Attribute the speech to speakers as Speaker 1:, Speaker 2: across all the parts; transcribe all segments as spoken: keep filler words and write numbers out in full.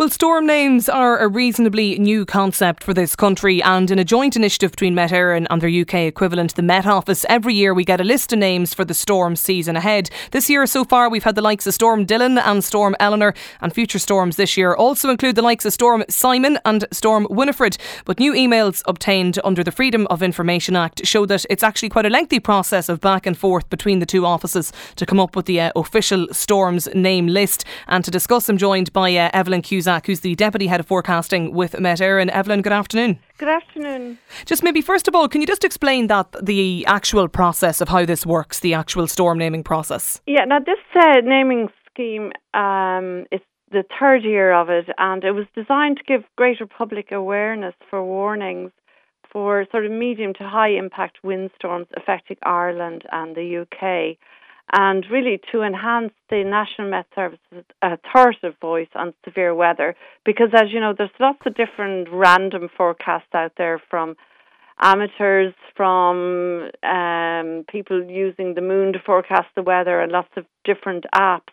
Speaker 1: Well, storm names are a reasonably new concept for this country, and in a joint initiative between Met Éireann and their U K equivalent, the Met Office, every year we get a list of names for the storm season ahead. This year so far we've had the likes of Storm Dylan and Storm Eleanor, and future storms this year also include the likes of Storm Simon and Storm Winifred. But new emails obtained under the Freedom of Information Act show that it's actually quite a lengthy process of back and forth between the two offices to come up with the uh, official storms name list. And to discuss, I'm joined by uh, Evelyn Cusack, who's the Deputy Head of Forecasting with Met Éireann. Evelyn, good afternoon.
Speaker 2: Good afternoon.
Speaker 1: Just maybe first of all, can you just explain that the actual process of how this works, the actual storm naming process?
Speaker 2: Yeah, now this uh, naming scheme um, is the third year of it, and it was designed to give greater public awareness for warnings for sort of medium to high impact windstorms affecting Ireland and the U K, and really to enhance the National Met Service's authoritative voice on severe weather, because as you know, there's lots of different random forecasts out there from amateurs, from um, people using the moon to forecast the weather, and lots of different apps.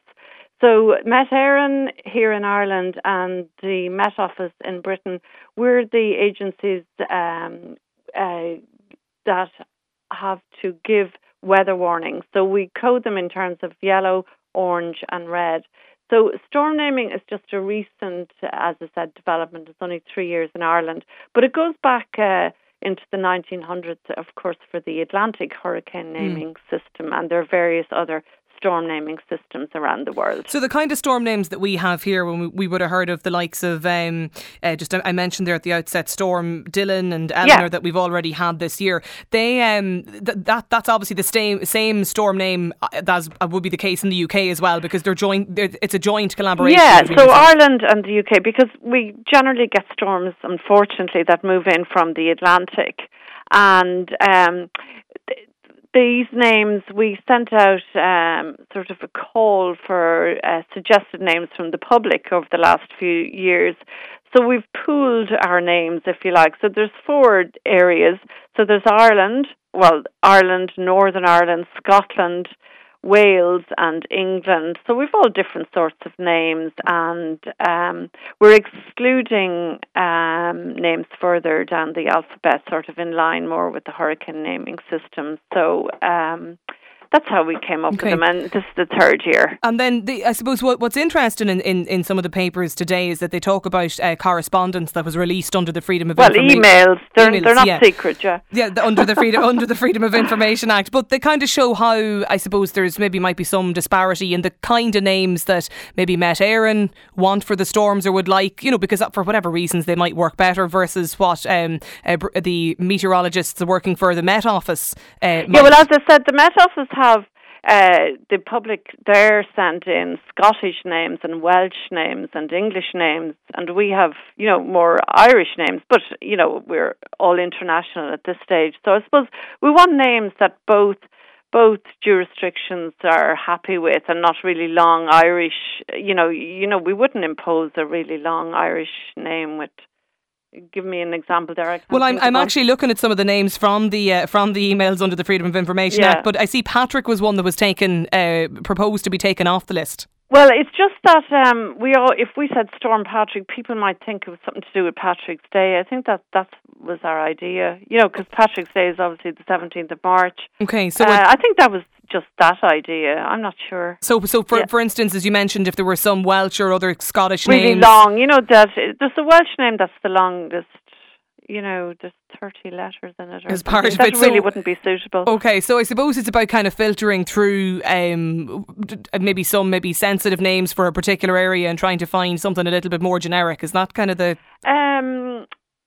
Speaker 2: So Met Éireann here in Ireland and the Met Office in Britain, we're the agencies um, uh, that have to give weather warnings. So we code them in terms of yellow, orange and red. So storm naming is just a recent, as I said, development. It's only three years in Ireland. But it goes back uh, into the nineteen hundreds, of course, for the Atlantic hurricane naming mm. system, and there are various other storm naming systems around the world.
Speaker 1: So the kind of storm names that we have here, when we, we would have heard of the likes of, um, uh, just I mentioned there at the outset, Storm Dylan and Eleanor, yeah, that we've already had this year. They um, th- that that's obviously the same same storm name as would be the case in the U K as well, because they're joint. They're, it's a joint collaboration.
Speaker 2: Yeah, so Ireland and the U K, because we generally get storms, unfortunately, that move in from the Atlantic, and um, th- these names, we sent out um, sort of a call for uh, suggested names from the public over the last few years. So we've pooled our names, if you like. So there's four areas. So there's Ireland, well, Ireland, Northern Ireland, Scotland, Wales and England. So we've all different sorts of names, and um, we're excluding um, names further down the alphabet, sort of in line more with the hurricane naming system. So um, that's how we came up okay. with them, and this is the third year.
Speaker 1: And then the, I suppose what, what's interesting in, in, in some of the papers today is that they talk about uh, correspondence that was released under the Freedom of
Speaker 2: well,
Speaker 1: Information.
Speaker 2: Well, emails. They're,
Speaker 1: emails,
Speaker 2: they're not
Speaker 1: yeah.
Speaker 2: secret, yeah.
Speaker 1: Yeah, the, under the Freedom under the Freedom of Information Act. But they kind of show how, I suppose, there's maybe might be some disparity in the kind of names that maybe Met Éireann want for the storms or would like, you know, because for whatever reasons they might work better versus what um, uh, the meteorologists working for the Met Office uh,
Speaker 2: Yeah, well, as I said, the Met Office have Uh, the public there sent in Scottish names and Welsh names and English names, and we have, you know, more Irish names, but, you know, we're all international at this stage. So I suppose we want names that both both jurisdictions are happy with, and not really long Irish, you know, you know, we wouldn't impose a really long Irish name with. Give me an example there.
Speaker 1: Well, I'm I'm actually looking at some of the names from the uh, from the emails under the Freedom of Information
Speaker 2: yeah.
Speaker 1: Act, but I see Patrick was one that was taken, uh, proposed to be taken off the list.
Speaker 2: Well, it's just that um, we all, if we said Storm Patrick, people might think it was something to do with Patrick's Day. I think that that was our idea, you know, because Patrick's Day is obviously the seventeenth of March.
Speaker 1: Okay, so
Speaker 2: uh, I think that was just that idea. I'm not sure.
Speaker 1: So, so for yeah. for instance, as you mentioned, if there were some Welsh or other Scottish
Speaker 2: really
Speaker 1: names,
Speaker 2: really long, you know, that there's a Welsh name that's the longest. You know, there's thirty letters in it. Or
Speaker 1: as part of
Speaker 2: that
Speaker 1: it,
Speaker 2: really
Speaker 1: so,
Speaker 2: wouldn't be suitable.
Speaker 1: Okay, so I suppose it's about kind of filtering through um, maybe some maybe sensitive names for a particular area and trying to find something a little bit more generic. Is that kind of the?
Speaker 2: Um,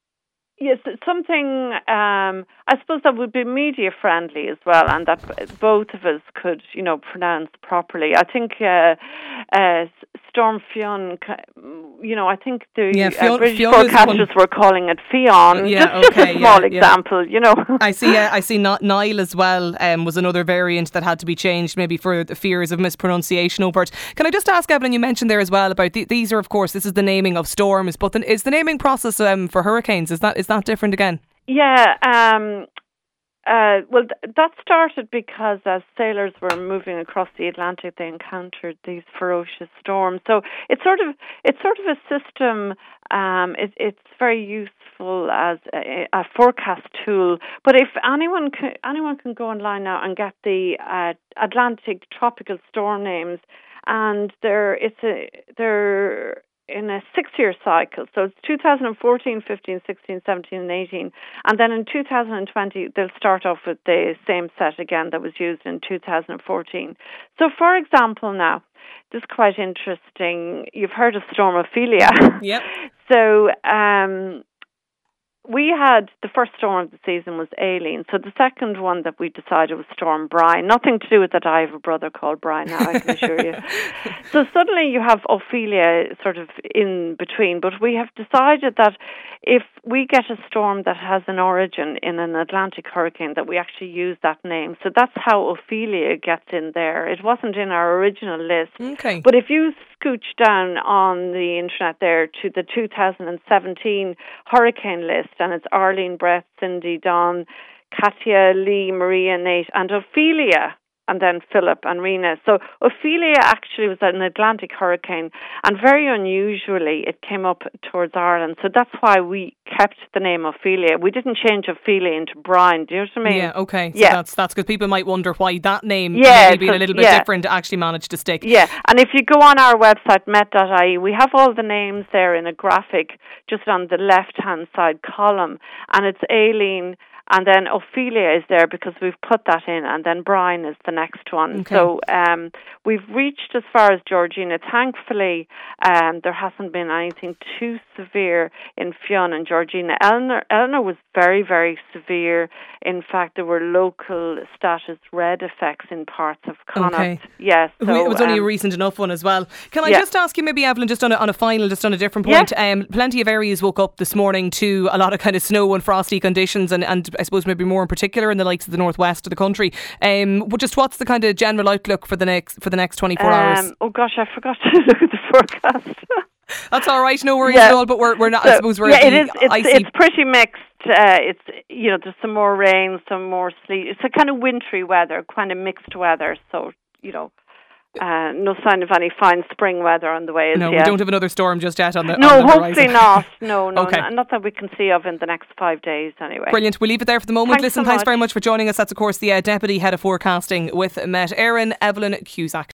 Speaker 2: yes, something. Um, I suppose that would be media friendly as well, and that both of us could, you know, pronounce properly. I think uh, uh, Storm Fionn. You know, I think the
Speaker 1: yeah, Fionn,
Speaker 2: uh, British
Speaker 1: Fionn
Speaker 2: forecasters were calling it Fionn.
Speaker 1: Yeah,
Speaker 2: just,
Speaker 1: okay,
Speaker 2: just a small
Speaker 1: yeah,
Speaker 2: example,
Speaker 1: yeah.
Speaker 2: you know.
Speaker 1: I see. Uh, I see. Not Nile as well. Um, was another variant that had to be changed, maybe for the fears of mispronunciation. Over it. Can I just ask, Evelyn? You mentioned there as well about the, these are, of course, this is the naming of storms, but the, is the naming process um, for hurricanes? Is that is that different again?
Speaker 2: Yeah. Um, Uh, well, th- that started because as sailors were moving across the Atlantic, they encountered these ferocious storms. So it's sort of it's sort of a system. Um, it, it's very useful as a, a forecast tool. But if anyone can, anyone can go online now and get the uh, Atlantic tropical storm names, and they're it's a they're in a six-year cycle. So it's two thousand fourteen, fifteen, sixteen, seventeen and eighteen. And then in two thousand twenty, they'll start off with the same set again that was used in two thousand fourteen. So for example now, this is quite interesting. You've heard of Storm Ophelia.
Speaker 1: Yep.
Speaker 2: So um, we had, the first storm of the season was Aileen. So the second one that we decided was Storm Brian. Nothing to do with that. I have a brother called Brian now, I can assure you. So suddenly you have Ophelia sort of in between. But we have decided that if we get a storm that has an origin in an Atlantic hurricane, that we actually use that name. So that's how Ophelia gets in there. It wasn't in our original list.
Speaker 1: Okay.
Speaker 2: But if you scooch down on the internet there to the two thousand seventeen hurricane list, and it's Arlene, Brett, Cindy, Dawn, Katia, Lee, Maria, Nate, and Ophelia, and then Philip and Rena. So Ophelia actually was an Atlantic hurricane, and very unusually it came up towards Ireland. So that's why we kept the name Ophelia. We didn't change Ophelia into Brian. Do you know what I mean?
Speaker 1: Yeah, okay. So
Speaker 2: yeah.
Speaker 1: that's that's because people might wonder why that name,
Speaker 2: yeah,
Speaker 1: maybe being a little bit
Speaker 2: yeah.
Speaker 1: different, actually managed to stick.
Speaker 2: Yeah, and if you go on our website, met dot I E, we have all the names there in a graphic just on the left-hand side column, and it's Aileen, and then Ophelia is there because we've put that in, and then Brian is the next one.
Speaker 1: Okay.
Speaker 2: So um, we've reached as far as Georgina. Thankfully, um, there hasn't been anything too severe in Fionn and Georgina. Eleanor, Eleanor was very, very severe. In fact, there were local status red effects in parts of Connacht.
Speaker 1: Okay.
Speaker 2: Yes. So,
Speaker 1: it was only
Speaker 2: um,
Speaker 1: a recent enough one as well. Can I
Speaker 2: yeah.
Speaker 1: just ask you maybe, Evelyn, just on a, on a final, just on a different point,
Speaker 2: yeah.
Speaker 1: um, plenty of areas woke up this morning to a lot of kind of snow and frosty conditions, and, and I suppose maybe more in particular in the likes of the northwest of the country. Um, but just what's the kind of general outlook for the next for the next twenty-four
Speaker 2: um,
Speaker 1: hours?
Speaker 2: Oh gosh, I forgot to look at the forecast.
Speaker 1: That's all right, no worries
Speaker 2: yeah.
Speaker 1: at all. But we're we're not.
Speaker 2: So,
Speaker 1: I suppose we're
Speaker 2: yeah,
Speaker 1: the
Speaker 2: it is. It's,
Speaker 1: icy.
Speaker 2: it's pretty mixed. Uh, it's you know there's some more rain, some more sleet. It's a kind of wintry weather, kind of mixed weather. So you know. Uh, no sign of any fine spring weather on the way.
Speaker 1: No,
Speaker 2: yet.
Speaker 1: we don't have another storm just yet on the
Speaker 2: No,
Speaker 1: on the
Speaker 2: hopefully
Speaker 1: horizon.
Speaker 2: not. No, no,
Speaker 1: okay.
Speaker 2: not, not that we can see of in the next five days anyway.
Speaker 1: Brilliant. We'll leave it there for the moment.
Speaker 2: Thanks
Speaker 1: Listen,
Speaker 2: so
Speaker 1: thanks
Speaker 2: much.
Speaker 1: very much for joining us. That's, of course, the uh, Deputy Head of Forecasting with Met Éireann, Evelyn Cusack.